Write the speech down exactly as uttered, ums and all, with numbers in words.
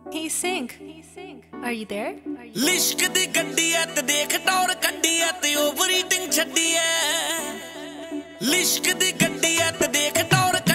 He sing. Are you there? लिश्क दी गड्डी है ते देख टौर कड्डी है ते ओवर ईटिंग छड्डी है लिश्क दी गड्डी है ते देख टौर